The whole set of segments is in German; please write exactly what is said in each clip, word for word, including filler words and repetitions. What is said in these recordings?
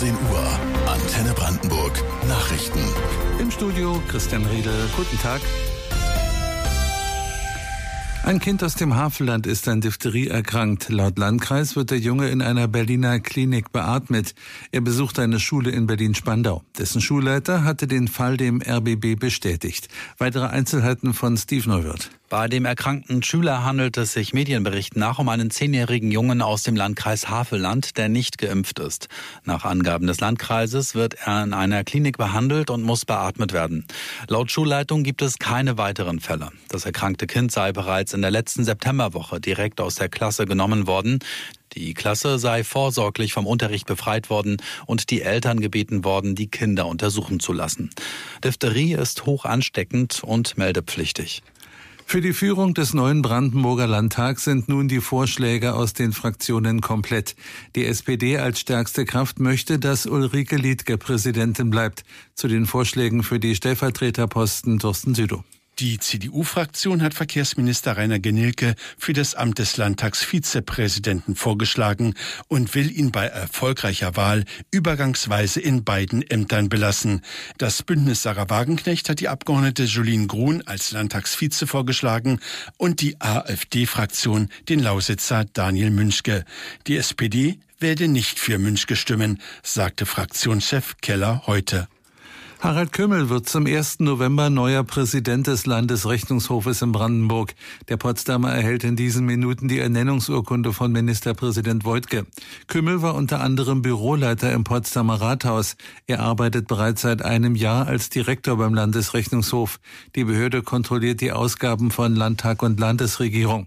achtzehn Uhr. Antenne Brandenburg. Nachrichten. Im Studio Christian Riedel. Guten Tag. Ein Kind aus dem Havelland ist an Diphtherie erkrankt. Laut Landkreis wird der Junge in einer Berliner Klinik beatmet. Er besucht eine Schule in Berlin-Spandau. Dessen Schulleiter hatte den Fall dem R B B bestätigt. Weitere Einzelheiten von Steve Neuwirth. Bei dem erkrankten Schüler handelt es sich Medienberichten nach um einen zehnjährigen Jungen aus dem Landkreis Havelland, der nicht geimpft ist. Nach Angaben des Landkreises wird er in einer Klinik behandelt und muss beatmet werden. Laut Schulleitung gibt es keine weiteren Fälle. Das erkrankte Kind sei bereits in der letzten Septemberwoche direkt aus der Klasse genommen worden. Die Klasse sei vorsorglich vom Unterricht befreit worden und die Eltern gebeten worden, die Kinder untersuchen zu lassen. Diphtherie ist hoch ansteckend und meldepflichtig. Für die Führung des neuen Brandenburger Landtags sind nun die Vorschläge aus den Fraktionen komplett. Die S P D als stärkste Kraft möchte, dass Ulrike Liedtke Präsidentin bleibt. Zu den Vorschlägen für die Stellvertreterposten Thorsten Südow. Die C D U-Fraktion hat Verkehrsminister Rainer Genilke für das Amt des Landtagsvizepräsidenten vorgeschlagen und will ihn bei erfolgreicher Wahl übergangsweise in beiden Ämtern belassen. Das Bündnis Sarah Wagenknecht hat die Abgeordnete Jolien Grun als Landtagsvize vorgeschlagen und die AfD-Fraktion den Lausitzer Daniel Münschke. Die S P D werde nicht für Münschke stimmen, sagte Fraktionschef Keller heute. Harald Kümmel wird zum ersten November neuer Präsident des Landesrechnungshofes in Brandenburg. Der Potsdamer erhält in diesen Minuten die Ernennungsurkunde von Ministerpräsident Woidke. Kümmel war unter anderem Büroleiter im Potsdamer Rathaus. Er arbeitet bereits seit einem Jahr als Direktor beim Landesrechnungshof. Die Behörde kontrolliert die Ausgaben von Landtag und Landesregierung.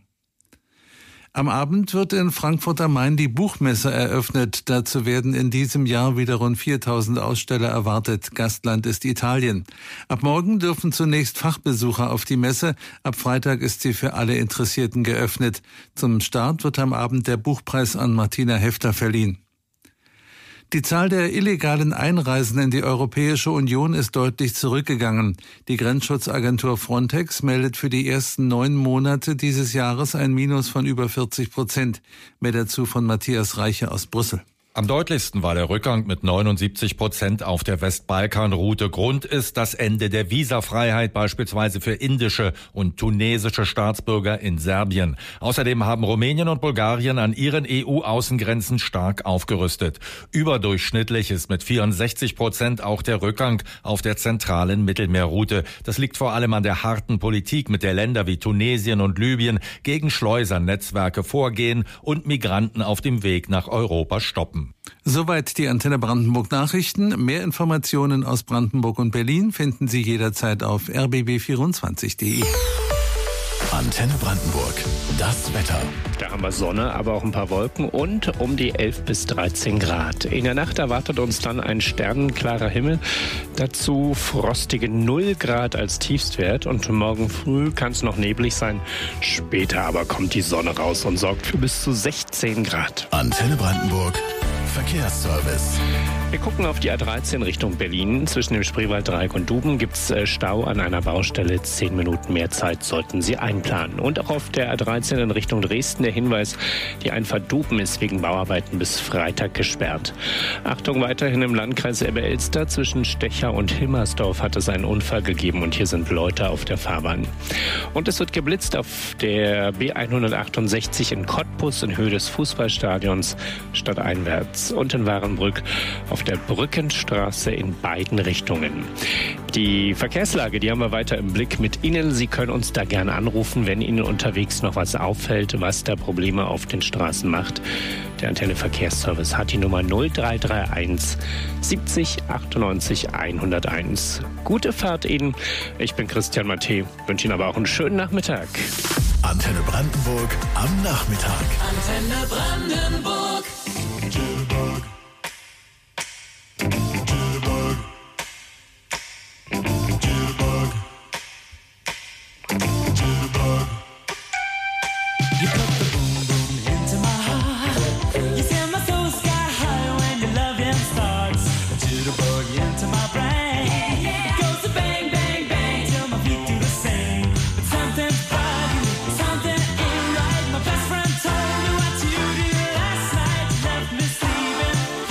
Am Abend wird in Frankfurt am Main die Buchmesse eröffnet. Dazu werden in diesem Jahr wieder rund viertausend Aussteller erwartet. Gastland ist Italien. Ab morgen dürfen zunächst Fachbesucher auf die Messe. Ab Freitag ist sie für alle Interessierten geöffnet. Zum Start wird am Abend der Buchpreis an Martina Hefter verliehen. Die Zahl der illegalen Einreisen in die Europäische Union ist deutlich zurückgegangen. Die Grenzschutzagentur Frontex meldet für die ersten neun Monate dieses Jahres ein Minus von über vierzig Prozent. Mehr dazu von Matthias Reiche aus Brüssel. Am deutlichsten war der Rückgang mit neunundsiebzig Prozent auf der Westbalkanroute. Grund ist das Ende der Visafreiheit, beispielsweise für indische und tunesische Staatsbürger in Serbien. Außerdem haben Rumänien und Bulgarien an ihren E U-Außengrenzen stark aufgerüstet. Überdurchschnittlich ist mit vierundsechzig Prozent auch der Rückgang auf der zentralen Mittelmeerroute. Das liegt vor allem an der harten Politik, mit der Länder wie Tunesien und Libyen gegen Schleusernetzwerke vorgehen und Migranten auf dem Weg nach Europa stoppen. Soweit die Antenne Brandenburg Nachrichten. Mehr Informationen aus Brandenburg und Berlin finden Sie jederzeit auf r b b vierundzwanzig punkt d e. Antenne Brandenburg. Das Wetter. Da haben wir Sonne, aber auch ein paar Wolken und um die elf bis dreizehn Grad. In der Nacht erwartet uns dann ein sternenklarer Himmel. Dazu frostige null Grad als Tiefstwert. Und morgen früh kann es noch neblig sein. Später aber kommt die Sonne raus und sorgt für bis zu sechzehn Grad. Antenne Brandenburg. Verkehrsservice. Wir gucken auf die A dreizehn Richtung Berlin. Zwischen dem Spreewalddreieck und Duben gibt es Stau an einer Baustelle. Zehn Minuten mehr Zeit sollten Sie einplanen. Und auch auf der A dreizehn in Richtung Dresden der Hinweis, die Einfahrt Duben ist wegen Bauarbeiten bis Freitag gesperrt. Achtung, weiterhin im Landkreis Elbe-Elster. Zwischen Stecher und Himmersdorf hat es einen Unfall gegeben und hier sind Leute auf der Fahrbahn. Und es wird geblitzt auf der B hundertachtundsechzig in Cottbus in Höhe des Fußballstadions stadteinwärts und in Warenbrück auf der Brückenstraße in beiden Richtungen. Die Verkehrslage, die haben wir weiter im Blick mit Ihnen. Sie können uns da gerne anrufen, wenn Ihnen unterwegs noch was auffällt, was da Probleme auf den Straßen macht. Der Antenne Verkehrsservice hat die Nummer null drei drei eins siebzig achtundneunzig hunderteins. Gute Fahrt Ihnen. Ich bin Christian Matthä, wünsche Ihnen aber auch einen schönen Nachmittag. Antenne Brandenburg am Nachmittag. Antenne Brandenburg. Something ain't right. My best friend told me what you did last night. You left me sleeping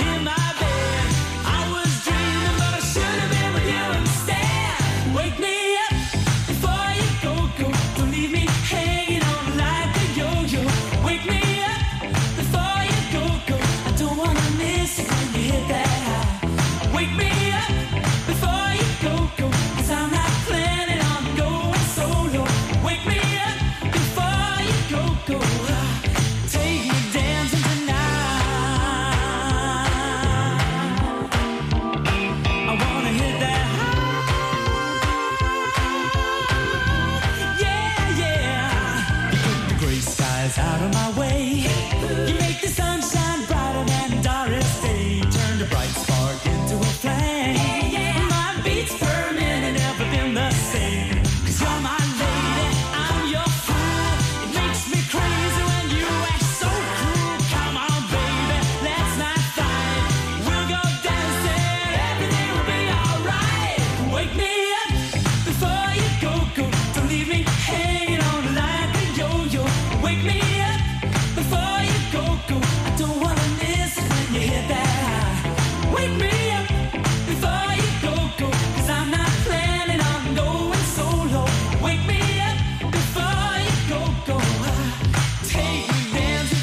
my way. You make the sunshine brighter than Doris Day. Turn the bright spark into a flame. My beats per minute never been the same. 'Cause you're my lady, I'm your fool. It makes me crazy when you act so cruel. Come on, baby, let's not fight. We'll go dancing, everything will be alright. Wake me up before you go, go. Don't leave me hanging on like a yo-yo. Wake me up before you go, go. I don't wanna miss it when you hit that high. Wake me up before you go, go. 'Cause I'm not planning on going solo. Wake me up before you go, go. Take me dancing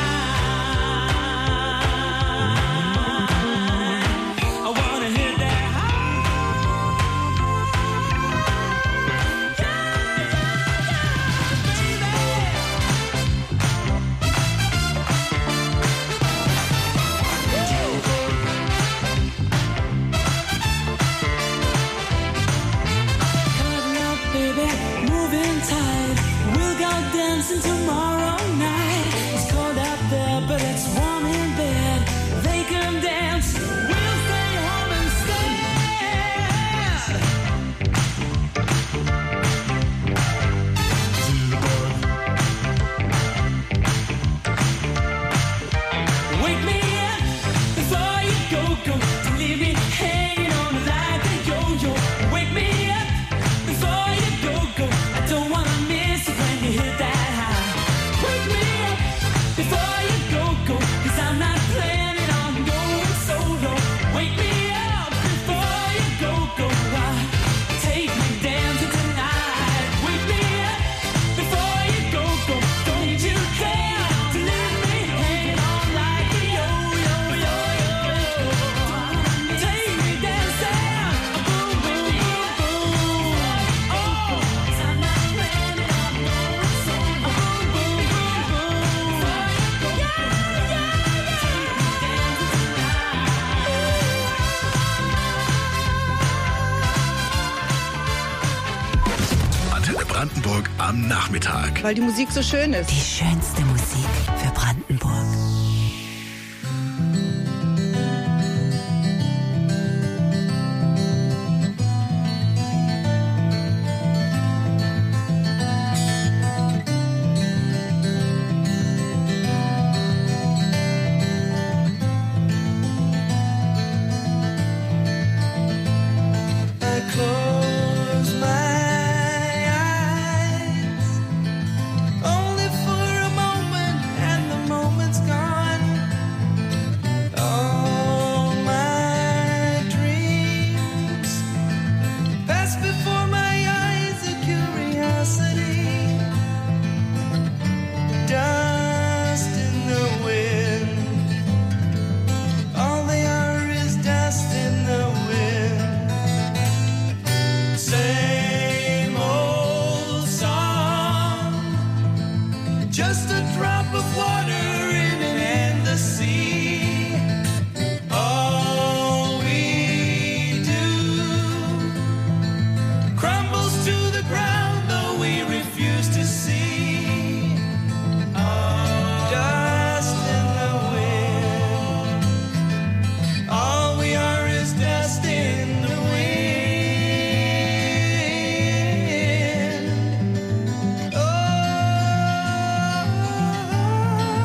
tonight. I wanna hit that high. Cuddle up, baby, moving tight. We'll go dancing tomorrow night. It's cold out there, but it's warm in bed. They can dance, we'll stay home instead. Wake me up before you go, go. Don't leave me hanging on like a yo-yo. Wake me up before you go, go. I don't wanna miss it when you hit that high. Wake me up before you go, go. 'Cause I'm not planning on going solo. Wake me up before you go, go. Take me dancing tonight. Wake me up before you go, go. Don't you care to leave me hanging on like a yo-yo, yo-yo. Take me dancing, boom, boom, boom, boom. Oh, 'cause I'm not planning on going solo. Boom, boom, boom, boom. Yeah, yeah, yeah. Take me dancing tonight. Antenne Brandenburg am Nachmittag. Weil die Musik so schön ist. Die schönste Musik für Brandenburg. I close my eyes only for a moment, and the moment's gone. All my dreams pass before my eyes, a curiosity, dust in the wind. All they are is dust in the wind. Same old song, just a drop of water in an endless sea. All we do crumbles to the ground, though we refuse to see. Dust in the wind. All we are is dust in the wind. Oh,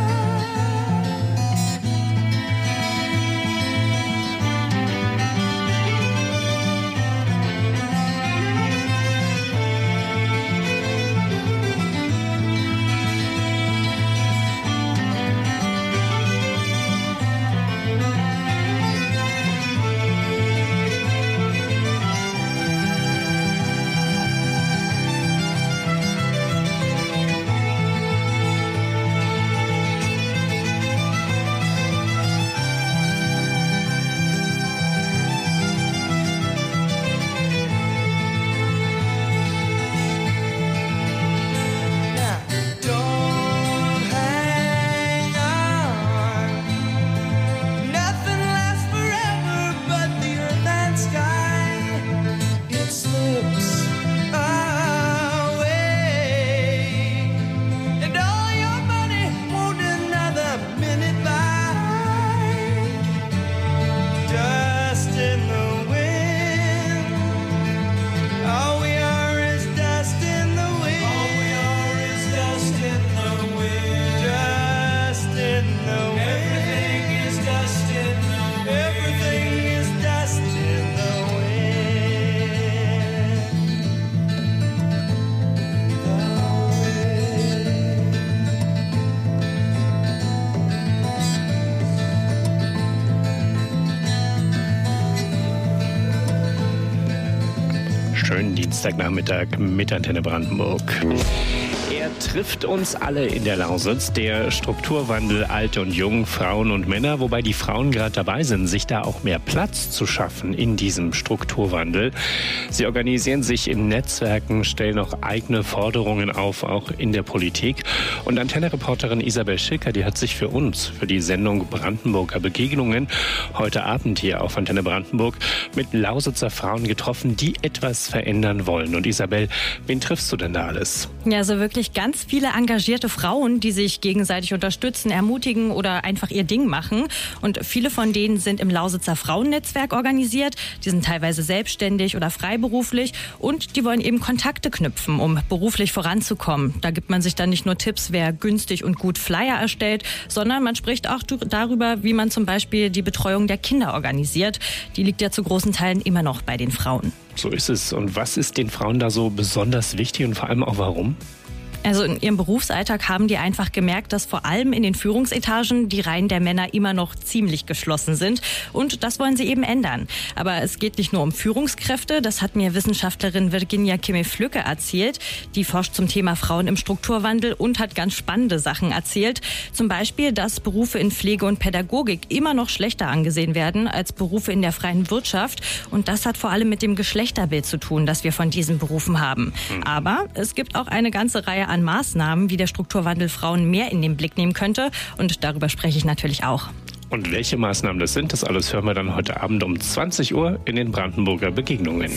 Dienstagnachmittag mit Antenne Brandenburg. Er trifft uns alle in der Lausitz, der Strukturwandel Alte und Jung, Frauen und Männer, wobei die Frauen gerade dabei sind, sich da auch mehr Platz zu schaffen in diesem Strukturwandel. Sie organisieren sich in Netzwerken, stellen auch eigene Forderungen auf, auch in der Politik. Und Antenne-Reporterin Isabel Schilker, die hat sich für uns, für die Sendung Brandenburger Begegnungen, heute Abend hier auf Antenne Brandenburg mit Lausitzer Frauen getroffen, die etwas verändern wollen. Und Isabel, wen triffst du denn da alles? Ja, so wirklich ganz viele engagierte Frauen, die sich gegenseitig unterstützen, ermutigen oder einfach ihr Ding machen. Und viele von denen sind im Lausitzer Frauennetzwerk organisiert. Die sind teilweise selbstständig oder freiberuflich und die wollen eben Kontakte knüpfen, um beruflich voranzukommen. Da gibt man sich dann nicht nur Tipps, wer günstig und gut Flyer erstellt, sondern man spricht auch darüber, wie man zum Beispiel die Betreuung der Kinder organisiert. Die liegt ja zu großen Teilen immer noch bei den Frauen. So ist es. Und was ist den Frauen da so besonders wichtig und vor allem auch warum? Also in ihrem Berufsalltag haben die einfach gemerkt, dass vor allem in den Führungsetagen die Reihen der Männer immer noch ziemlich geschlossen sind. Und das wollen sie eben ändern. Aber es geht nicht nur um Führungskräfte. Das hat mir Wissenschaftlerin Virginia Kimmel-Flücke erzählt. Die forscht zum Thema Frauen im Strukturwandel und hat ganz spannende Sachen erzählt. Zum Beispiel, dass Berufe in Pflege und Pädagogik immer noch schlechter angesehen werden als Berufe in der freien Wirtschaft. Und das hat vor allem mit dem Geschlechterbild zu tun, das wir von diesen Berufen haben. Aber es gibt auch eine ganze Reihe an Maßnahmen, wie der Strukturwandel Frauen mehr in den Blick nehmen könnte. Und darüber spreche ich natürlich auch. Und welche Maßnahmen das sind, das alles hören wir dann heute Abend um zwanzig Uhr in den Brandenburger Begegnungen.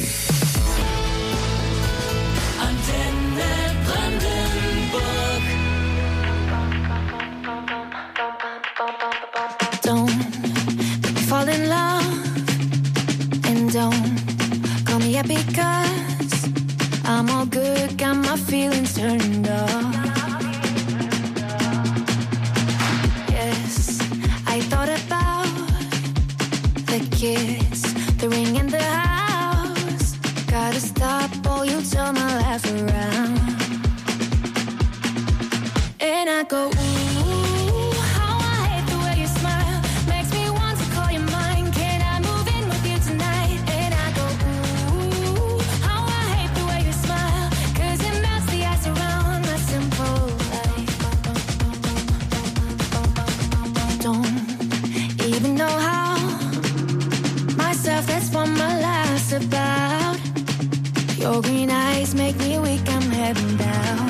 Antenne Brandenburg. Don't fall in love and don't call me up because I'm all good, got my feelings turned off. Yes, I thought about the kiss, the ring in the house. Gotta stop or you'll turn my life around. And I go, ooh, how I hate the way you smile. Makes me want to call you mine. Can I move in with you tonight? And I go, ooh, how I hate the way you smile. Cause it melts the ice around my simple life. Don't even know how. Myself, that's what my life's about. Your green eyes make me weak, I'm heading down.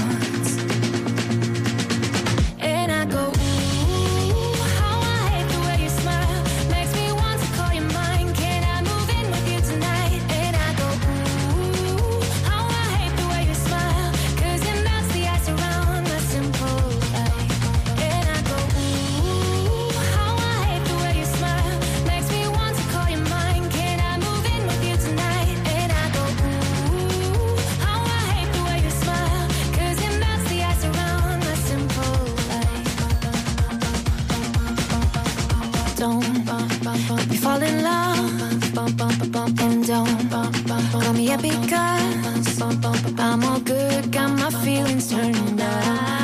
Fall in love and don't call me up because I'm all good, got my feelings turned on.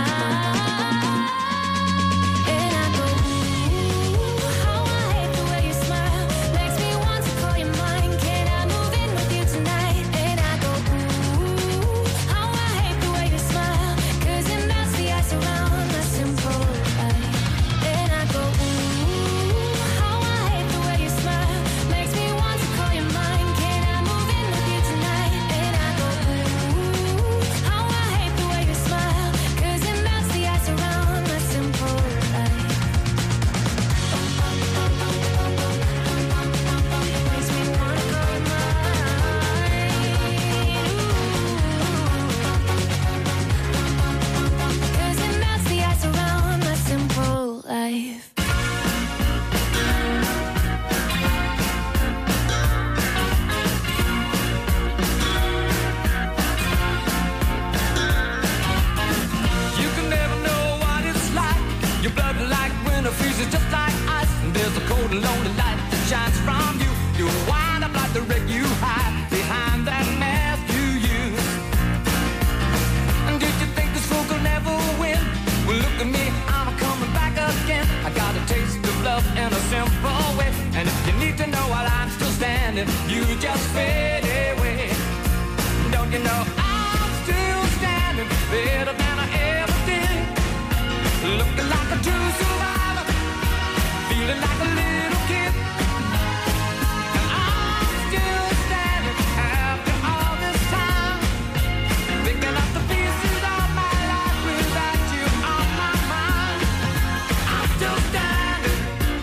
like a true survivor, feeling like a little kid. And I'm still standing after all this time, picking up the pieces of my life without you on my mind. I'm still standing.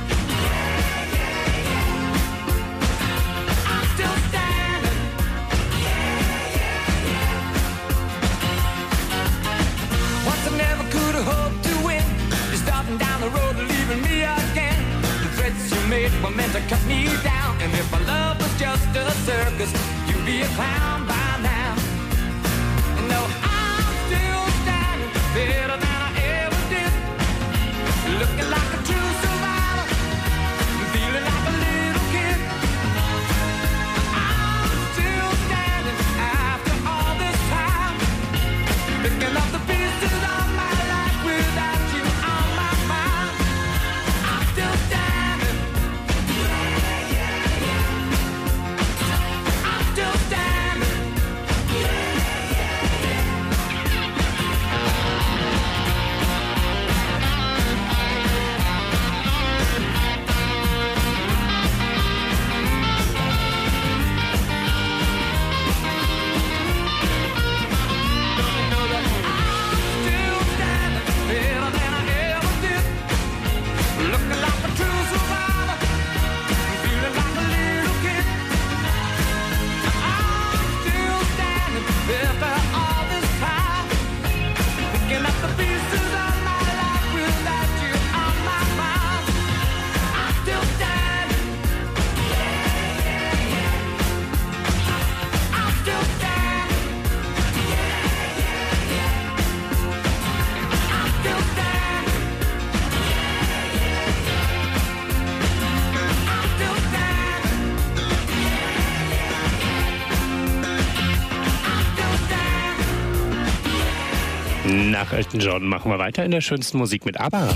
I'm still standing. Once I never could have hoped to win. You're starting down the road and leaving me again. The threats you made were meant to cut me down. And if my love was just a circus, you'd be a clown by now. No, I'm still standing better than I ever did. Looking like a true survivor, feeling like a little kid. I'm still standing after all this time, picking up the pieces of my life without you on my mind. I'm still standing. I'm still standing. Still standing better than I ever did. Looking like a true survivor, feeling like a little kid. I'm still standing after all this time, picking up the pieces of my life without you on my mind. I'm still standing. I'm still standing. I'm still standing. I'm still standing. Nach Elton John machen wir weiter in der schönsten Musik mit ABBA.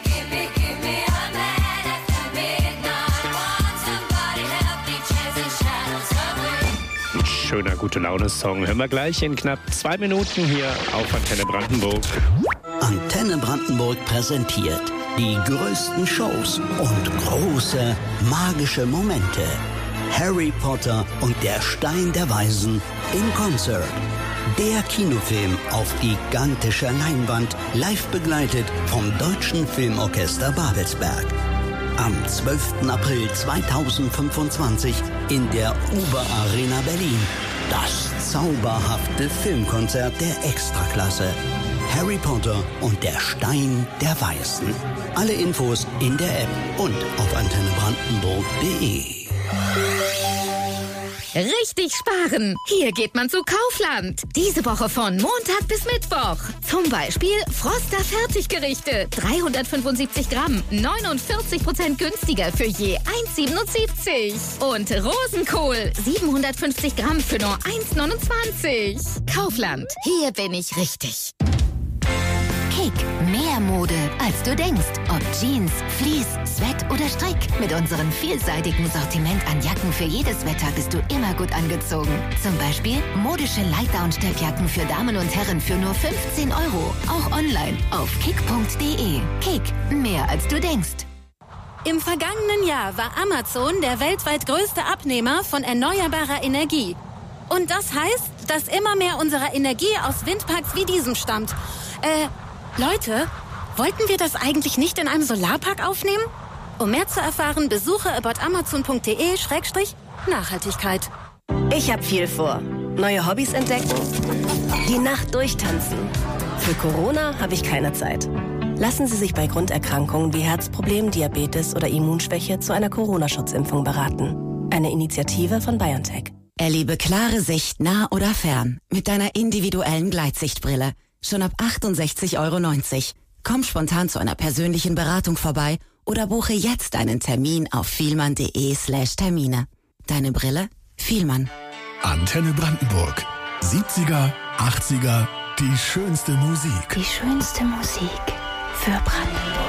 Ein schöner Gute-Laune-Song hören wir gleich in knapp zwei Minuten hier auf Antenne Brandenburg. Antenne Brandenburg präsentiert die größten Shows und große magische Momente. Harry Potter und der Stein der Weisen in Konzert. Der Kinofilm auf gigantischer Leinwand, live begleitet vom Deutschen Filmorchester Babelsberg. Am zwölften April zweitausendfünfundzwanzig in der Uber Arena Berlin. Das zauberhafte Filmkonzert der Extraklasse. Harry Potter und der Stein der Weisen. Alle Infos in der App und auf antenne brandenburg punkt de. Richtig sparen! Hier geht man zu Kaufland. Diese Woche von Montag bis Mittwoch. Zum Beispiel Froster Fertiggerichte. dreihundertfünfundsiebzig Gramm. neunundvierzig Prozent günstiger für je eins Komma siebenundsiebzig. Und Rosenkohl. siebenhundertfünfzig Gramm für nur eins Komma neunundzwanzig. Kaufland. Hier bin ich richtig. Kick, mehr Mode, als du denkst. Ob Jeans, Fleece, Sweat oder Strick. Mit unserem vielseitigen Sortiment an Jacken für jedes Wetter bist du immer gut angezogen. Zum Beispiel modische Lightdown-Steppjacken für Damen und Herren für nur fünfzehn Euro. Auch online auf kick punkt de. Kick, mehr als du denkst. Im vergangenen Jahr war Amazon der weltweit größte Abnehmer von erneuerbarer Energie. Und das heißt, dass immer mehr unserer Energie aus Windparks wie diesem stammt. Äh, Leute, wollten wir das eigentlich nicht in einem Solarpark aufnehmen? Um mehr zu erfahren, besuche about amazon punkt de schrägstrich Nachhaltigkeit. Ich habe viel vor. Neue Hobbys entdecken, die Nacht durchtanzen. Für Corona habe ich keine Zeit. Lassen Sie sich bei Grunderkrankungen wie Herzproblemen, Diabetes oder Immunschwäche zu einer Corona-Schutzimpfung beraten. Eine Initiative von BioNTech. Erlebe klare Sicht nah oder fern mit deiner individuellen Gleitsichtbrille. Schon ab achtundsechzig Euro neunzig. Komm spontan zu einer persönlichen Beratung vorbei oder buche jetzt einen Termin auf vielmann.de slash Termine. Deine Brille? Vielmann. Antenne Brandenburg. siebziger, achtziger, die schönste Musik. Die schönste Musik für Brandenburg.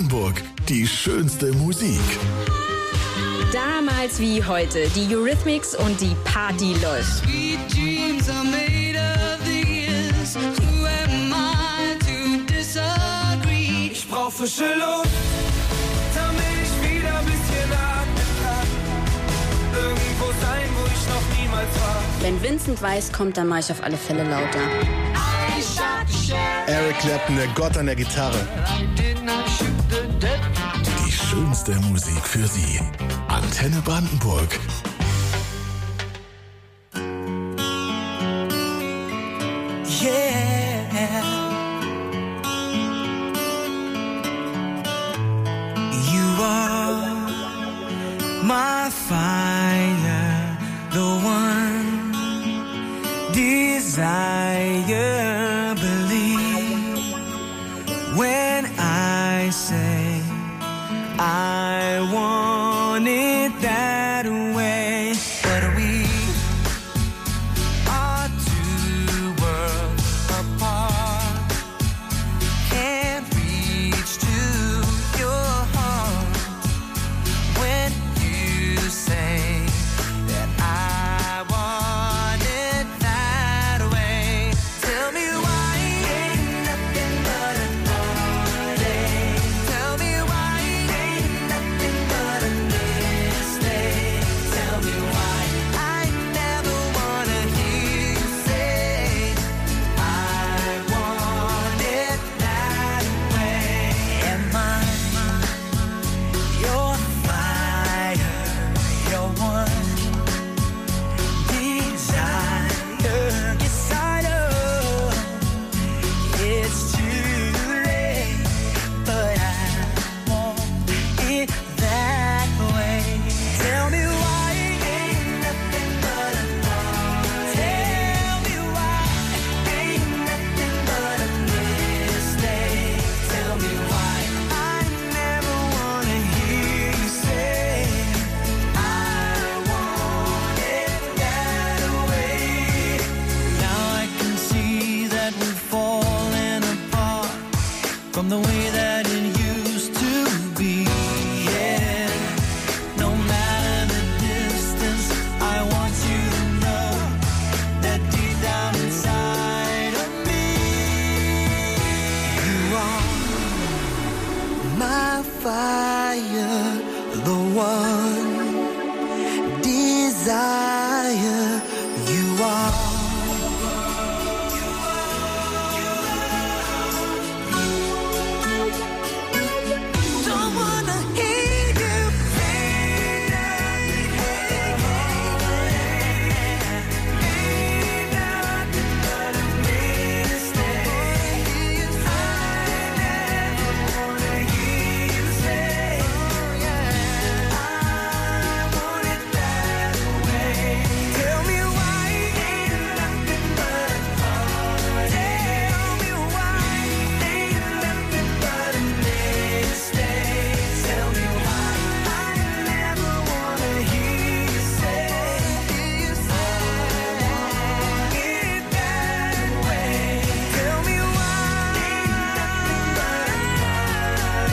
Brandenburg. Die schönste Musik. Damals wie heute. Die Eurythmics und die Party läuft. Sweet dreams are made of these. Who am I to disagree? Ich brauch frische Luft, damit ich wieder ein bisschen atmen kann. Irgendwo sein, wo ich noch niemals war. Wenn Vincent weiß, kommt, dann mach ich auf alle Fälle lauter. Eric Clapton, der Gott an der Gitarre. Die schönste Musik für Sie. Antenne Brandenburg. Yeah. You are my fire, the one desire, believe when I say I want it that way. But we are two worlds apart, can't reach to your heart when you say that I want it that way. Tell me why ain't nothing but a heartache. Tell me why ain't nothing but a mistake. Tell me why I never wanna hear you say I want it that way. Am I your fire, your one desire? Yes, I know it's too late, but I want it that way. Tell me why ain't nothing but a heart. Tell me why ain't nothing but a mistake. Tell me why I never wanna hear you say I want it that way. Now I can see that we're falling apart from the way that it used to be. Yeah, no matter the distance, I want you to know that deep down inside of me, you are my fire, the one desire. You are. Don't wanna hear you say nothing, ain't nothing but a mistake. I never wanna hear you say I want it that way. Tell me why ain't nothing but a heart. Tell me why ain't nothing but a mistake. Tell me why I never wanna hear you say I want it that way. Tell me why ain't nothing but a heart.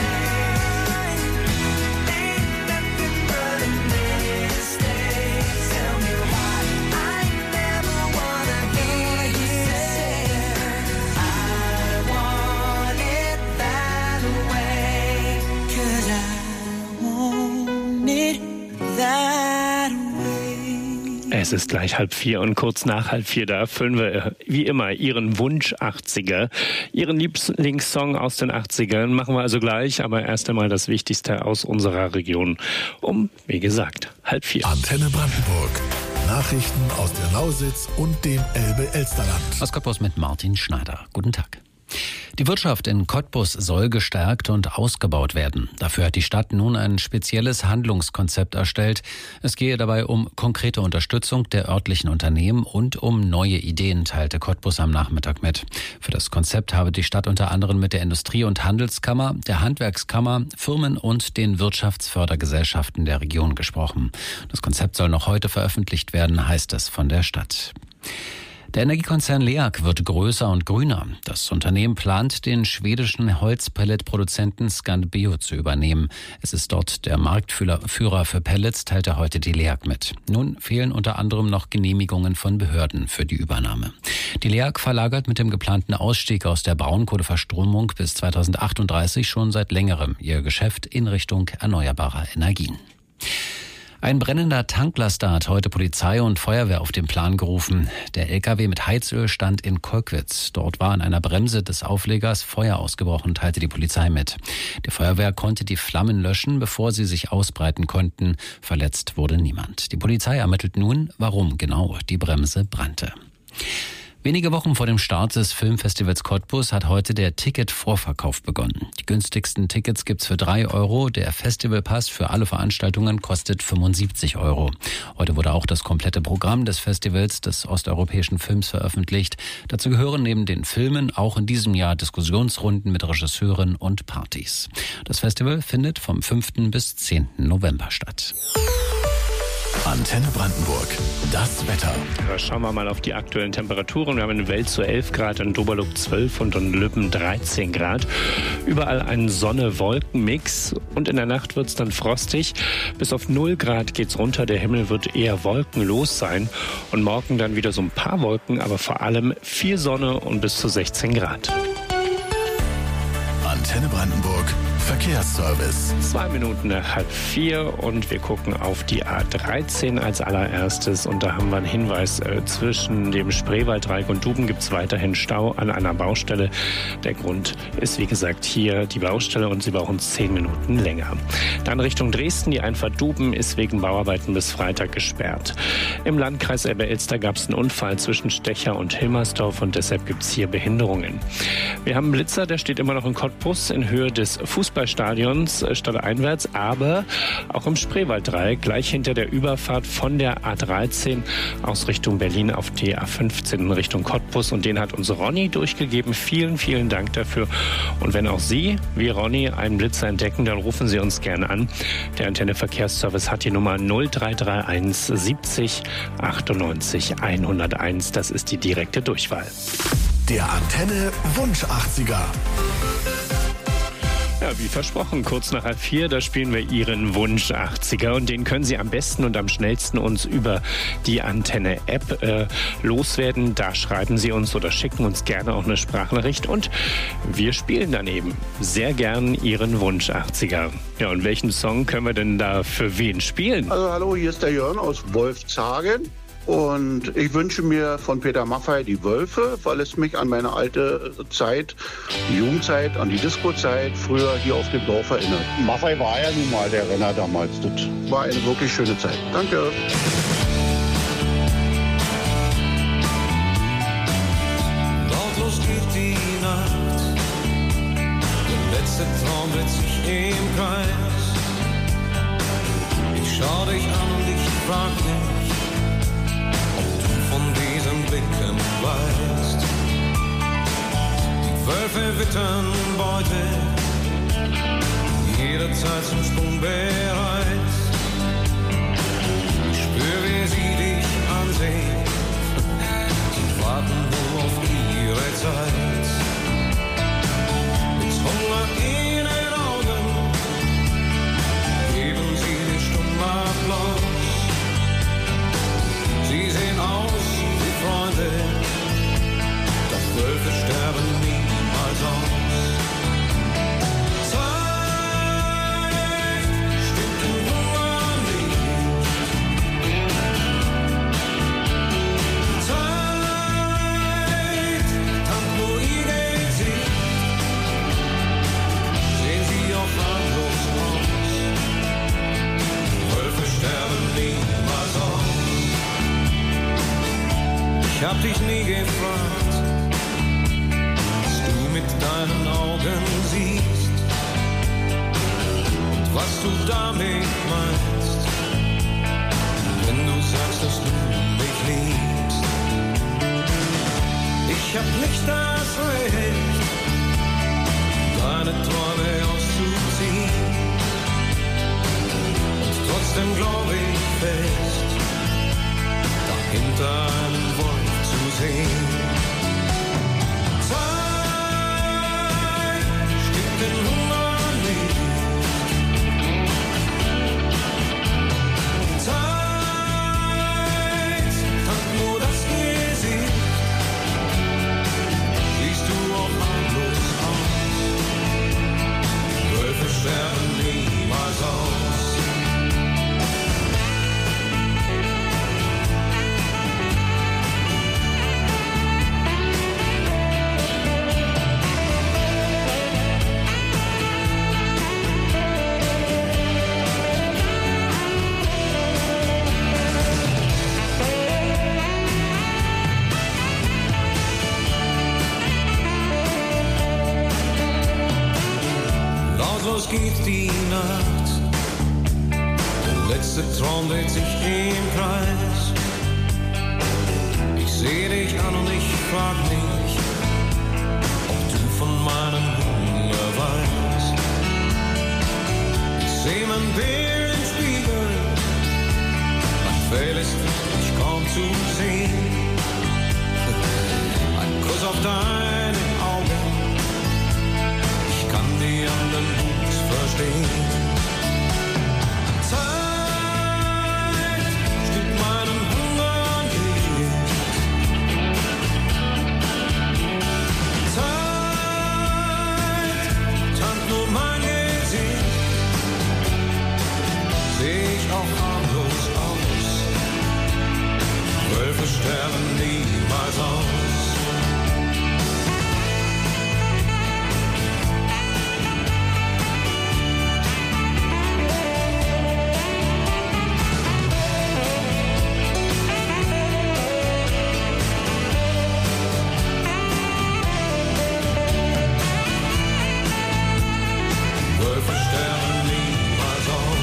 Ain't nothing but a mistake. Tell me why I never wanna hear you say I want it that way. 'Cause I want it that way. Es ist gleich halb vier und kurz nach halb vier, da erfüllen wir wie immer Ihren Wunsch achtziger. Ihren Lieblingssong aus den achtzigern machen wir also gleich, aber erst einmal das Wichtigste aus unserer Region um, wie gesagt, halb vier. Antenne Brandenburg. Nachrichten aus der Lausitz und dem Elbe-Elsterland. Aus Cottbus mit Martin Schneider. Guten Tag. Die Wirtschaft in Cottbus soll gestärkt und ausgebaut werden. Dafür hat die Stadt nun ein spezielles Handlungskonzept erstellt. Es gehe dabei um konkrete Unterstützung der örtlichen Unternehmen und um neue Ideen, teilte Cottbus am Nachmittag mit. Für das Konzept habe die Stadt unter anderem mit der Industrie- und Handelskammer, der Handwerkskammer, Firmen und den Wirtschaftsfördergesellschaften der Region gesprochen. Das Konzept soll noch heute veröffentlicht werden, heißt es von der Stadt. Der Energiekonzern LEAG wird größer und grüner. Das Unternehmen plant, den schwedischen Holzpelletproduzenten Scanbeo zu übernehmen. Es ist dort der Marktführer für Pellets, teilte heute die LEAG mit. Nun fehlen unter anderem noch Genehmigungen von Behörden für die Übernahme. Die LEAG verlagert mit dem geplanten Ausstieg aus der Braunkohleverstromung bis zweitausendachtunddreißig schon seit längerem ihr Geschäft in Richtung erneuerbarer Energien. Ein brennender Tanklaster hat heute Polizei und Feuerwehr auf den Plan gerufen. Der L K W mit Heizöl stand in Kolkwitz. Dort war an einer Bremse des Auflegers Feuer ausgebrochen, teilte die Polizei mit. Die Feuerwehr konnte die Flammen löschen, bevor sie sich ausbreiten konnten. Verletzt wurde niemand. Die Polizei ermittelt nun, warum genau die Bremse brannte. Wenige Wochen vor dem Start des Filmfestivals Cottbus hat heute der Ticketvorverkauf begonnen. Die günstigsten Tickets gibt's für drei Euro. Der Festivalpass für alle Veranstaltungen kostet fünfundsiebzig Euro. Heute wurde auch das komplette Programm des Festivals des osteuropäischen Films veröffentlicht. Dazu gehören neben den Filmen auch in diesem Jahr Diskussionsrunden mit Regisseuren und Partys. Das Festival findet vom fünften bis zehnten November statt. Antenne Brandenburg. Das Wetter. Ja, schauen wir mal auf die aktuellen Temperaturen. Wir haben in Welzow elf Grad, in Doberluck zwölf und in Lübben dreizehn Grad. Überall ein Sonne-Wolken-Mix und in der Nacht wird es dann frostig. Bis auf null Grad geht's runter. Der Himmel wird eher wolkenlos sein und morgen dann wieder so ein paar Wolken, aber vor allem viel Sonne und bis zu sechzehn Grad. Antenne Brandenburg. Verkehrsservice. Zwei Minuten nach halb vier und wir gucken auf die A dreizehn als allererstes und da haben wir einen Hinweis, äh, zwischen dem Spreewalddreieck und Duben gibt es weiterhin Stau an einer Baustelle. Der Grund ist wie gesagt hier die Baustelle und sie brauchen zehn Minuten länger. Dann Richtung Dresden, die Einfahrt Duben ist wegen Bauarbeiten bis Freitag gesperrt. Im Landkreis Elbe-Elster gab es einen Unfall zwischen Stecher und Hilmersdorf und deshalb gibt es hier Behinderungen. Wir haben einen Blitzer, der steht immer noch in Cottbus in Höhe des Fußballs Stadions stadteinwärts, aber auch im Spreewalddreieck, gleich hinter der Überfahrt von der A dreizehn aus Richtung Berlin auf die A fünfzehn in Richtung Cottbus und den hat uns Ronny durchgegeben. Vielen, vielen Dank dafür. Und wenn auch Sie, wie Ronny, einen Blitzer entdecken, dann rufen Sie uns gerne an. Der Antenne Verkehrsservice hat die Nummer null drei drei eins siebzig achtundneunzig hunderteins. Das ist die direkte Durchwahl. Der Antenne Wunsch achtziger. Ja, wie versprochen, kurz nach halb vier, da spielen wir Ihren Wunsch achtziger und den können Sie am besten und am schnellsten uns über die Antenne-App äh, loswerden. Da schreiben Sie uns oder schicken uns gerne auch eine Sprachnachricht und wir spielen dann eben sehr gern Ihren Wunsch achtziger. Ja, und welchen Song können wir denn da für wen spielen? Also hallo, hier ist der Jörn aus Wolfshagen. Und ich wünsche mir von Peter Maffay die Wölfe, weil es mich an meine alte Zeit, die Jugendzeit, an die Disco-Zeit früher hier auf dem Dorf erinnert. Maffay war ja nun mal der Renner damals. Das war eine wirklich schöne Zeit. Danke. Lautlos geht die Nacht, der letzte Traum dreht sich im Kreis. Ich schau dich an und ich frag dich, von diesen Blicken weißt. Die Wölfe wittern Beute, jederzeit zum Sprung bereit. Ich spür, wie sie dich ansehen, sie warten nur auf ihre Zeit. Mit Hunger in den Augen geben sie den stummen Applaus. Sie sehen aus wie Freunde, doch Wölfe sterben niemals aus. Zeit stimmt den Hunger nicht. Zeit tankt nur ihr Gesicht. Sehen sie auch harmlos aus. Wölfe sterben niemals aus. Ich hab dich nie gefragt, was du mit deinen Augen siehst und was du damit meinst, wenn du sagst, dass du mich liebst. Ich hab nicht das Recht, deine Träume auszuziehen und trotzdem glaub ich fest, hinter einem Wolf zu sehen. Nacht. Der letzte Traum dreht sich im Kreis. Ich seh dich an und ich frag mich, ob du von meinem Hunger weißt. Ich seh mein Bild im Spiegel, mein Fell ist wirklich kaum zu sehen. Ein Kuss auf deine Augen, ich kann die anderen gut verstehen. Zeit steht meinem Hunger nicht. Zeit tankt nur mein Gesicht. Seh ich auch harmlos aus, Wölfe sterben niemals aus. Wölfe sterben niemals aus.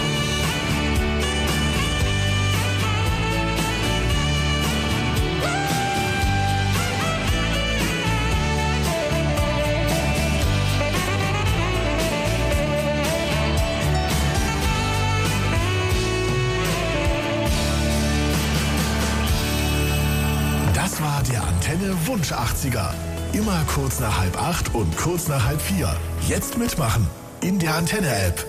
Das war der Antenne Wunsch achtziger. Immer kurz nach halb acht und kurz nach halb vier. Jetzt mitmachen in der Antenne-App.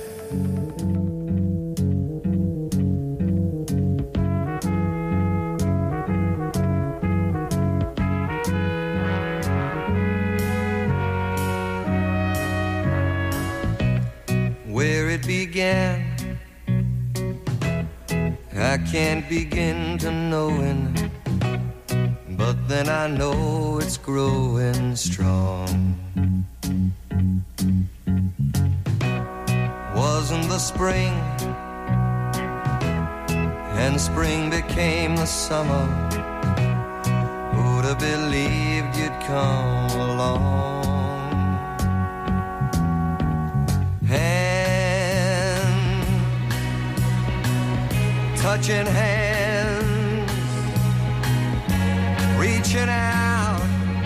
Where it began, I can't begin to knowing, but then I know it's growing strong. Wasn't the spring, and spring became the summer. Who'd have believed you'd come along? Hand, touching hands, reaching out,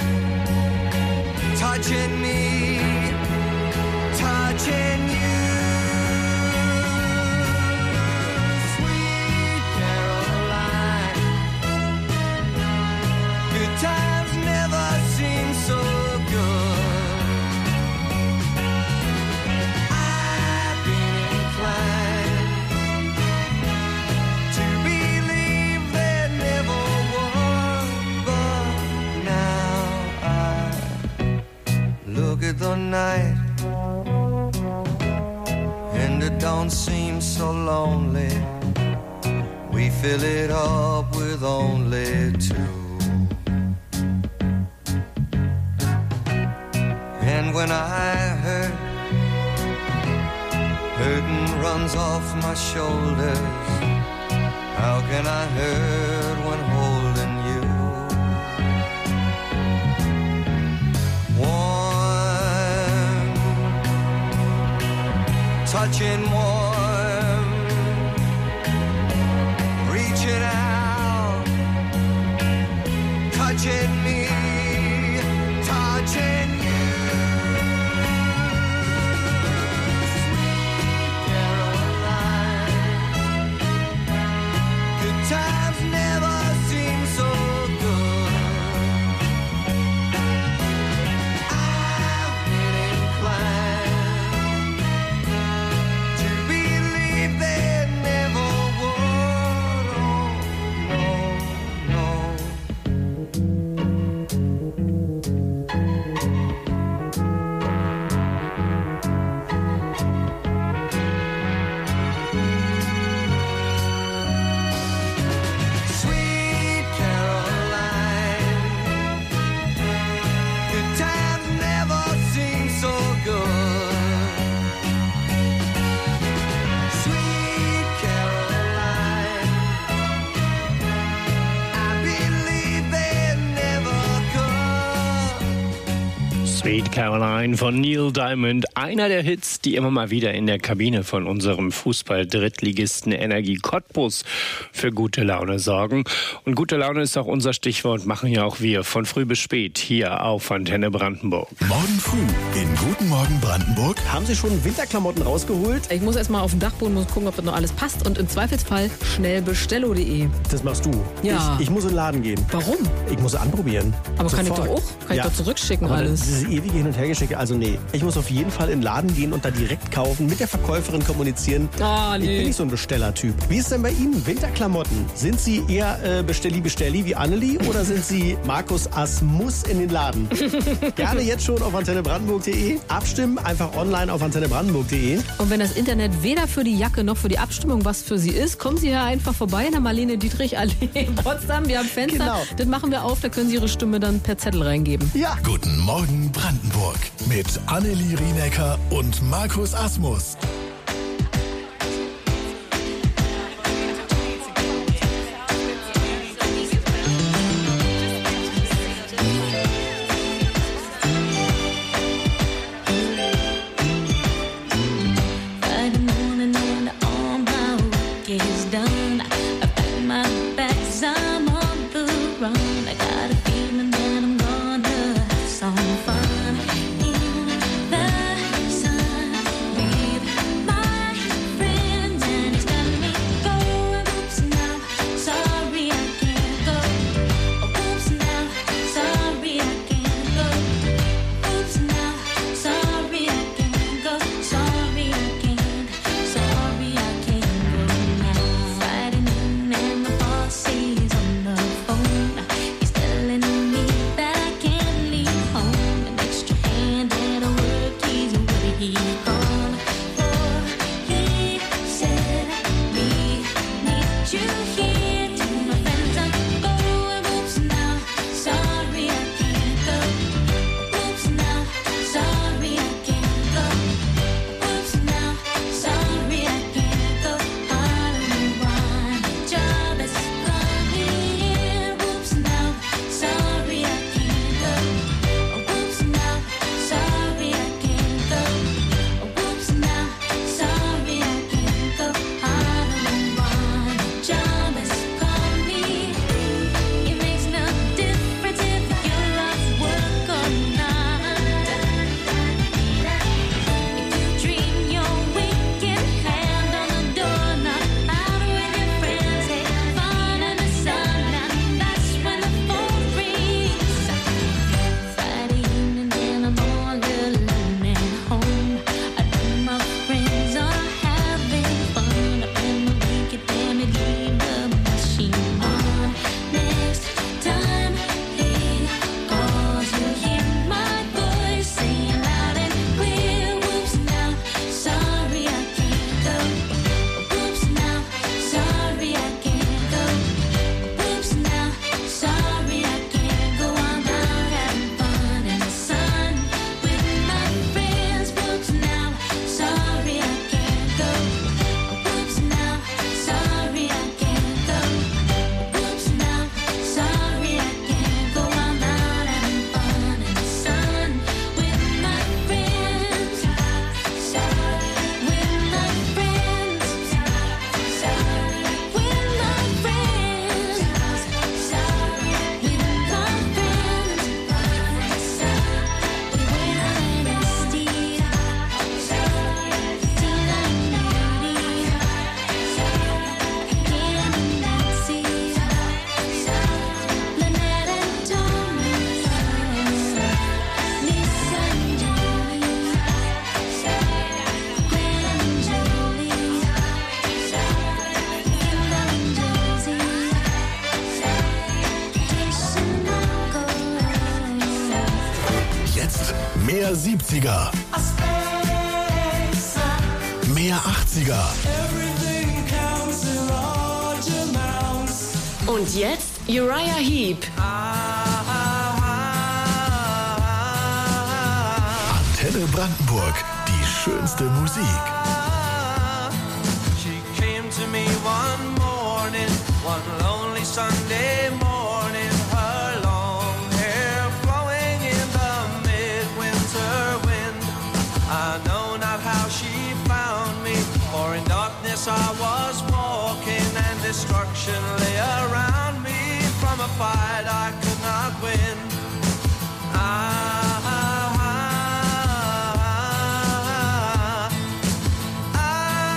touching me, touching you. Sweet Caroline, good times never seem so good. I've been inclined to believe there never was, but now I look at the night and it don't seem so lonely. We fill it up with only two. And when I hurt, hurting runs off my shoulders. How can I hurt when holding you? Warm, touching warm, reaching out, touching me, touching you. Times never seem so good. I've been inclined to Sweet Caroline von Neil Diamond. Einer der Hits, die immer mal wieder in der Kabine von unserem Fußball-Drittligisten Energie Cottbus für gute Laune sorgen. Und gute Laune ist auch unser Stichwort, machen ja auch wir von früh bis spät hier auf Antenne Brandenburg. Morgen früh in Guten Morgen Brandenburg. Haben Sie schon Winterklamotten rausgeholt? Ich muss erst mal auf den Dachboden, muss gucken, ob das noch alles passt. Und im Zweifelsfall schnell bestello punkt de. Das machst du. Ja. Ich, ich muss in den Laden gehen. Warum? Ich muss anprobieren. Aber Sofort. kann ich doch auch? Kann ja. ich doch zurückschicken Aber alles. Dieses ewige Hin- und Hergeschicke, also nee. Ich muss auf jeden Fall in den Laden gehen und da direkt kaufen, mit der Verkäuferin kommunizieren. Oh, nee. Ich bin nicht so ein Bestellertyp. Wie ist denn bei Ihnen Winterklamotten? Sind Sie eher äh, Bestelli Bestelli wie Annelie oder sind Sie Markus Asmus in den Laden? Gerne jetzt schon auf antenne brandenburg punkt de. Abstimmen einfach online auf antenne brandenburg punkt de. Und wenn das Internet weder für die Jacke noch für die Abstimmung was für Sie ist, kommen Sie ja einfach vorbei in der Marlene Dietrich Allee in Potsdam. Wir haben Fenster. Genau. Das machen wir auf, da können Sie Ihre Stimme dann per Zettel reingeben. Ja. Guten Morgen Brandenburg mit Annelie Rienecker und Markus Asmus. Mehr siebziger. Mehr achtziger. Und jetzt Uriah Heep. Antenne Brandenburg. Die schönste Musik. She came to me one morning, one lonely Sunday morning. Her long hair flowing in the midwind as I was walking and destruction lay around me from a fight I could not win. Ah, ah, ah, ah,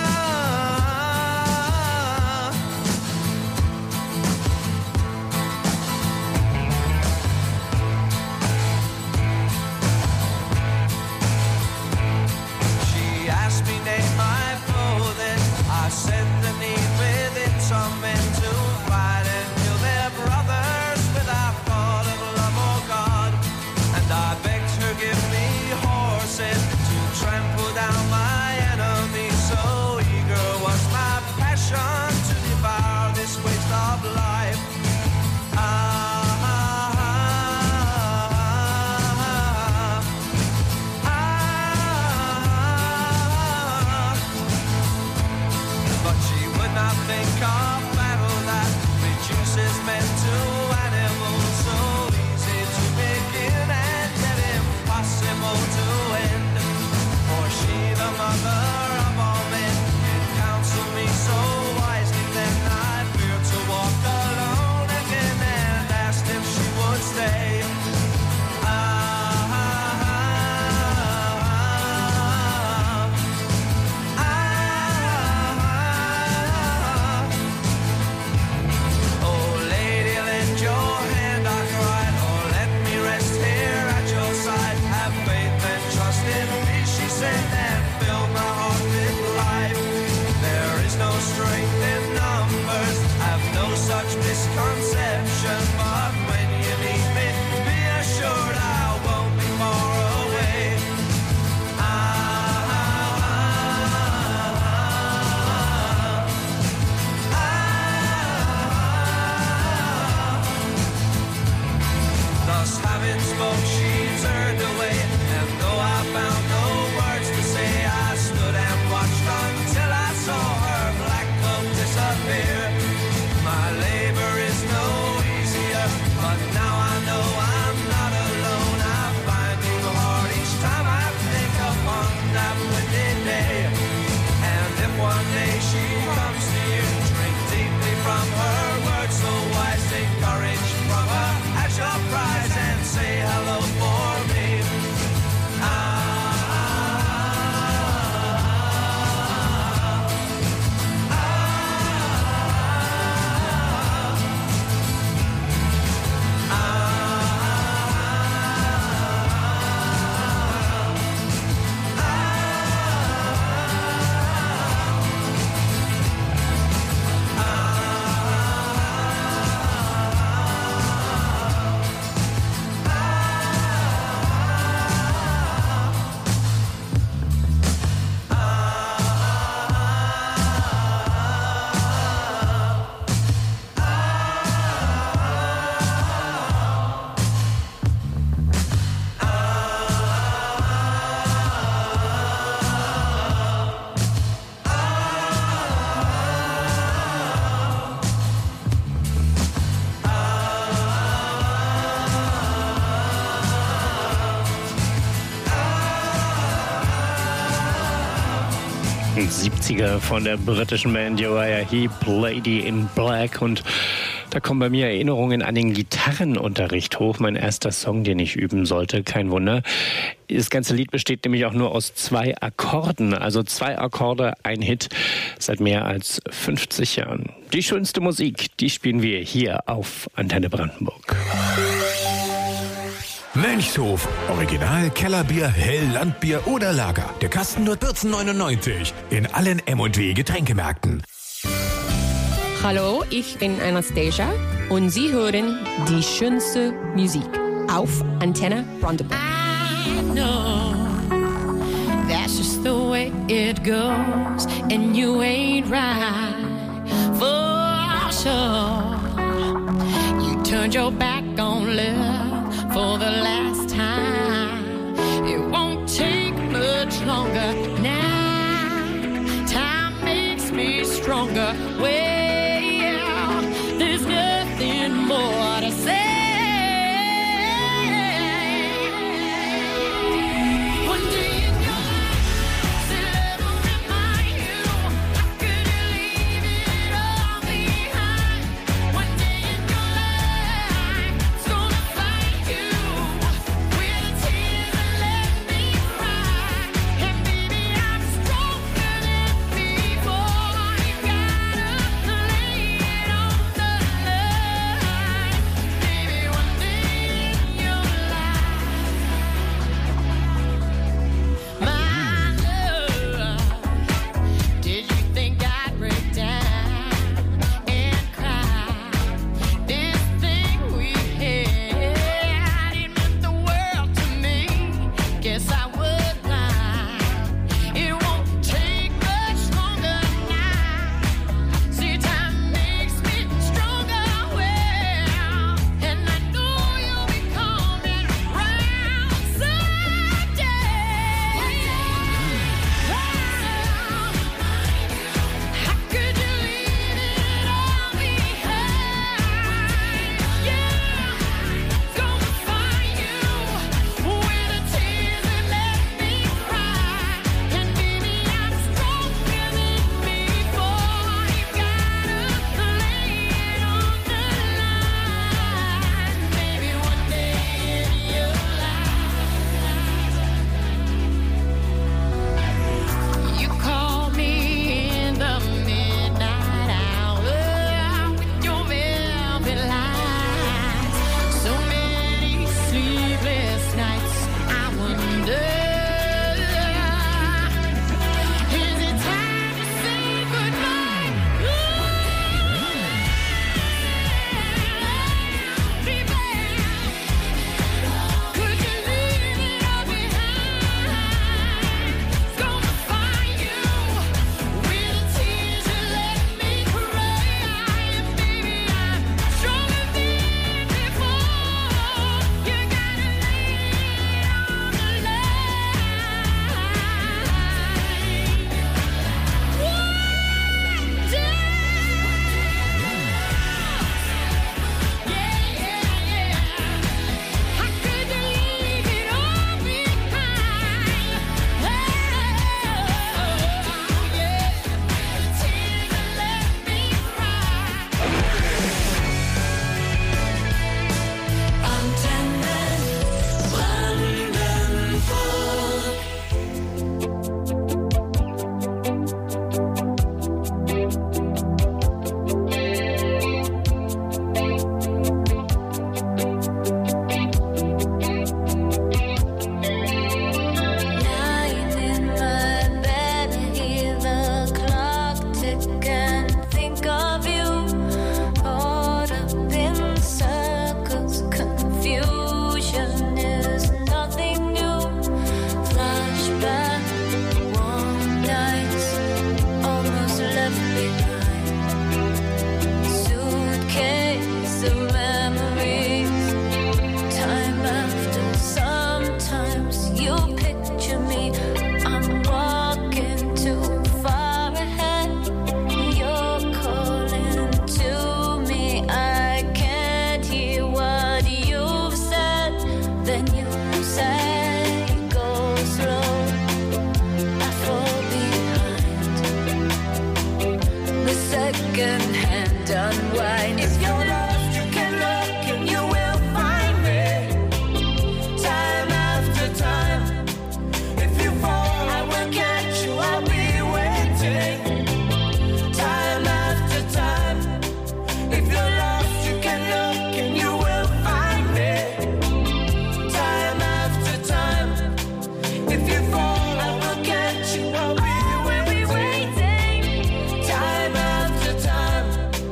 She asked me name my clothing. I said the need within some men to fight and kill their brothers without thought of love or God. And I begged her give me horses to trample down my enemies. So eager was my passion to devour this waste of life. Ah, ah, ah, ah, ah. But she would not think of battle that reduces men to animals. So easy to begin and yet impossible to end. For she, the mother of all men, did counsel me so wisely. Then I feared to walk alone again and asked if she would stay. Ah, ah, ah, ah, ah. Oh, lady, lend your hand, I cried, or let me rest here at your side. Have faith and trust in me, she said, and fill my heart with life. There is no strength in numbers, have no such misconception. But when you need me, be assured I won't be far away. Ah, ah, ah, ah. Thus having spoke, she turned away, and though I found no words to say, I stood and watched until I saw her black cloak disappear. My labor is no easier, but now I know I'm not alone. I find you hard each time I think upon that windy day. And if one day she comes to you, drink deeply from her words so wise, take courage from her as your prize and say hello for me. Ah, ah, ah, ah, siebziger von der britischen Band Uriah Heep, Lady in Black. Und da kommen bei mir Erinnerungen an den Gitarrenunterricht hoch. Mein erster Song, den ich üben sollte, kein Wunder. Das ganze Lied besteht nämlich auch nur aus zwei Akkorden. Also zwei Akkorde, ein Hit seit mehr als fünfzig Jahren. Die schönste Musik, die spielen wir hier auf Antenne Brandenburg. Mönchshof. Original, Kellerbier, Hell, Landbier oder Lager. Der Kasten nur vierzehn neunundneunzig. In allen M und W Getränkemärkten. Hallo, ich bin Anastasia und Sie hören die schönste Musik auf Antenne Brandenburg. I know that's just the way it goes, and you ain't right for sure. You turned your back on love for the last time. It won't take much longer now. Time makes me stronger. Well, there's nothing more to say. One day in your life, said love will remind you how good it find. If you're lost, you can look and you will find me. Time after time. If you fall, I will catch you. I'll be waiting. Time after time. If you're lost, you can look and you will find me. Time after time. If you fall, I will catch you. I'll be waiting. Time after time.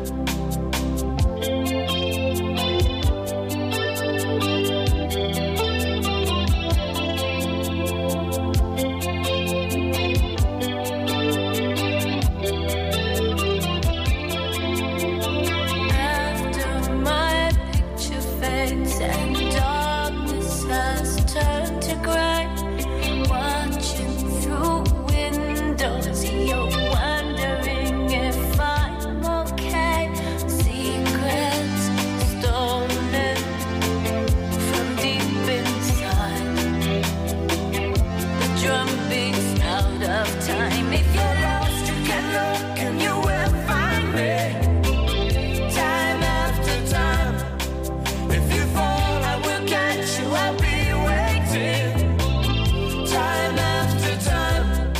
After my picture fades and darkness has turned to gray, watching through windows, you're wondering if I'm okay. Secrets stolen from deep inside. The drum beats out of time. If you're lost, you can look and you will find me. Time after time. If you fall, I will catch you. I'll be waiting. Time after time.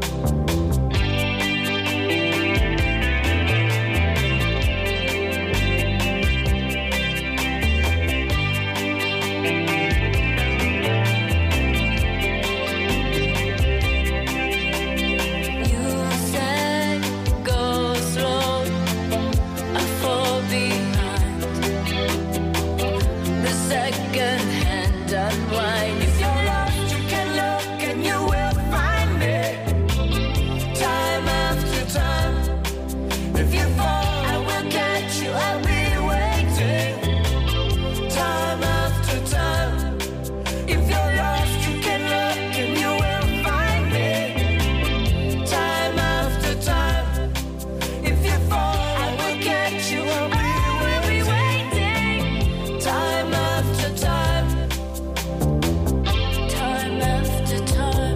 You say go slow, I fall behind. The second hand unwind. If you're lost, you can look and you will find me. Time after time. If you fall, I will catch you. I'll be waiting. Time after time. If you're lost, you can look and you will find me. Time after time. If you fall, I will catch you. I'll be waiting. Time after time. Time after time.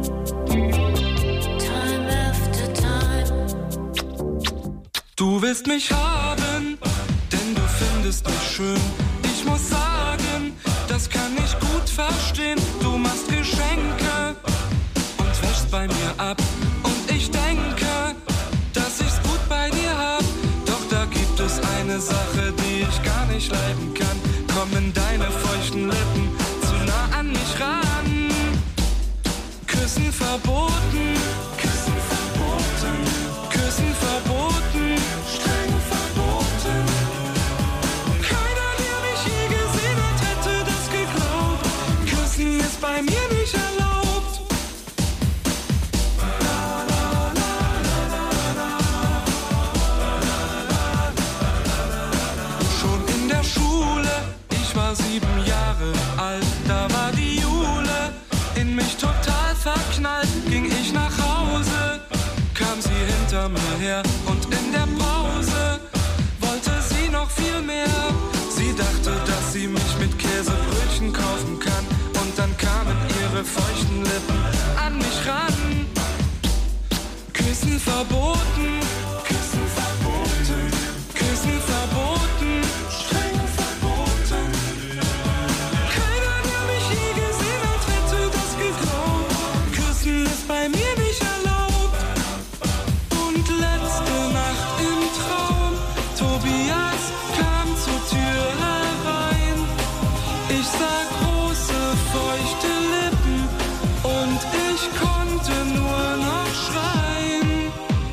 Time after time. Du willst mich haben, denn du findest mich schön. Ich muss sagen, das kann ich gut verstehen. Du machst Geschenke und wäschst bei mir ab. Und ich denke, dass ich's gut bei dir hab. Doch da gibt es eine Sache, die ich gar nicht leiden kann. Kommen deine feuchten Lippen zu nah an mich ran. Küssen verboten. Küssen verboten. Küssen verboten. Streng verboten. Keiner, der mich je gesehen hat, hätte das geglaubt. Küssen ist bei mir nicht erlaubt. Schon in der Schule, ich war sieben Jahre alt, da war die Jule in mich total verknallt. Ging ich nach Hause, kam sie hinter mir her und in der Pause wollte sie noch viel mehr. Sie dachte, dass sie mich mit Käsebrötchen kaufen kann und dann kamen ihre feuchten Lippen an mich ran. Küssen verboten. Küssen verboten. Küssen verboten. Streng verboten. Keiner, der mich je gesehen hat, hätte das geglaubt. Küssen ist bei mir nicht erlaubt. Und letzte Nacht im Traum, Tobias kam zur Tür herein. Ich sah große, feuchte Lippen und ich konnte nur noch schreien.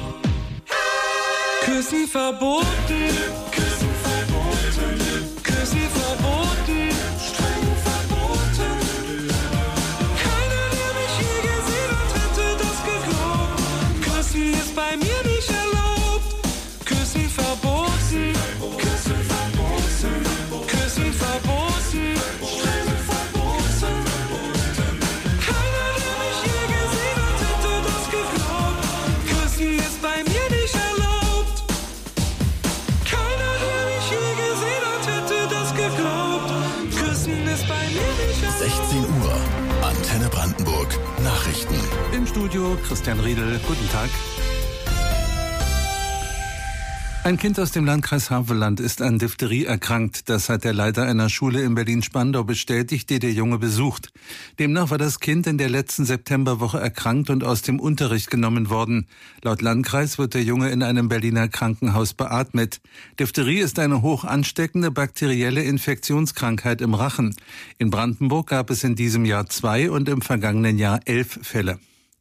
Küssen verboten. Küssen verboten. Küssen verboten. Streng verboten. Keiner, der mich je gesehen hat, hätte das geglaubt. Küssen ist bei mir nicht erlaubt. Küssen verboten. Küssen verboten. Küssen verboten. Streng verboten. Keiner, der mich je gesehen hat, hätte das geglaubt. Küssen ist bei mir nicht erlaubt. Keiner, der mich je gesehen hat, hätte das geglaubt. Küssen ist bei mir nicht erlaubt. sechzehn Uhr. Antenne Brandenburg. Nachrichten. Im Studio Christian Riedel. Guten Tag. Ein Kind aus dem Landkreis Havelland ist an Diphtherie erkrankt. Das hat der Leiter einer Schule in Berlin-Spandau bestätigt, die der Junge besucht. Demnach war das Kind in der letzten Septemberwoche erkrankt und aus dem Unterricht genommen worden. Laut Landkreis wird der Junge in einem Berliner Krankenhaus beatmet. Diphtherie ist eine hoch ansteckende bakterielle Infektionskrankheit im Rachen. In Brandenburg gab es in diesem Jahr zwei und im vergangenen Jahr elf Fälle.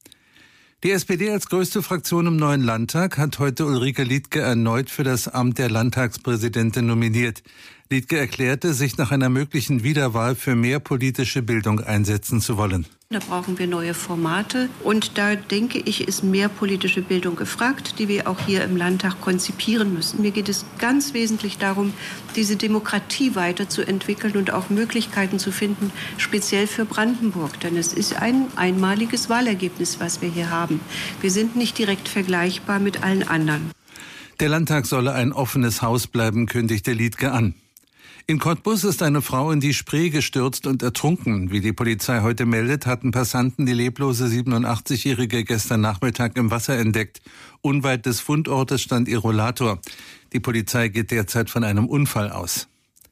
Die S P D als größte Fraktion im neuen Landtag hat heute Ulrike Liedtke erneut für das Amt der Landtagspräsidentin nominiert. Liedtke erklärte, sich nach einer möglichen Wiederwahl für mehr politische Bildung einsetzen zu wollen. Da brauchen wir neue Formate und da denke ich, ist mehr politische Bildung gefragt, die wir auch hier im Landtag konzipieren müssen. Mir geht es ganz wesentlich darum, diese Demokratie weiterzuentwickeln und auch Möglichkeiten zu finden, speziell für Brandenburg. Denn es ist ein einmaliges Wahlergebnis, was wir hier haben. Wir sind nicht direkt vergleichbar mit allen anderen. Der Landtag solle ein offenes Haus bleiben, kündigte Liedtke an. In Cottbus ist eine Frau in die Spree gestürzt und ertrunken. Wie die Polizei heute meldet, hatten Passanten die leblose siebenundachtzigjährige gestern Nachmittag im Wasser entdeckt. Unweit des Fundortes stand ihr Rollator. Die Polizei geht derzeit von einem Unfall aus.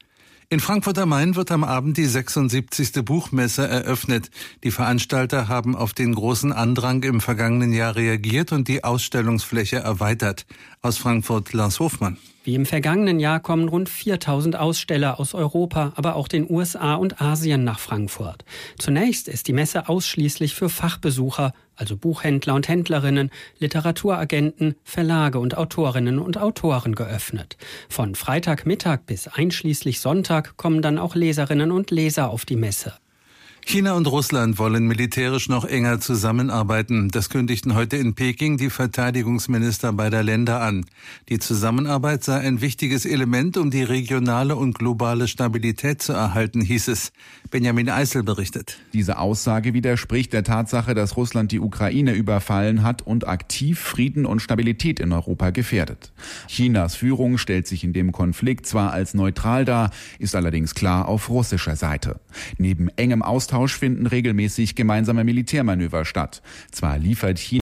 In Frankfurt am Main wird am Abend die sechsundsiebzigste Buchmesse eröffnet. Die Veranstalter haben auf den großen Andrang im vergangenen Jahr reagiert und die Ausstellungsfläche erweitert. Aus Frankfurt Lars Hofmann. Wie im vergangenen Jahr kommen rund viertausend Aussteller aus Europa, aber auch den U S A und Asien nach Frankfurt. Zunächst ist die Messe ausschließlich für Fachbesucher, also Buchhändler und Händlerinnen, Literaturagenten, Verlage und Autorinnen und Autoren geöffnet. Von Freitagmittag bis einschließlich Sonntag kommen dann auch Leserinnen und Leser auf die Messe. China und Russland wollen militärisch noch enger zusammenarbeiten. Das kündigten heute in Peking die Verteidigungsminister beider Länder an. Die Zusammenarbeit sei ein wichtiges Element, um die regionale und globale Stabilität zu erhalten, hieß es. Benjamin Eisel berichtet. Diese Aussage widerspricht der Tatsache, dass Russland die Ukraine überfallen hat und aktiv Frieden und Stabilität in Europa gefährdet. Chinas Führung stellt sich in dem Konflikt zwar als neutral dar, ist allerdings klar auf russischer Seite. Neben engem Austausch finden regelmäßig gemeinsame Militärmanöver statt. Zwar liefert China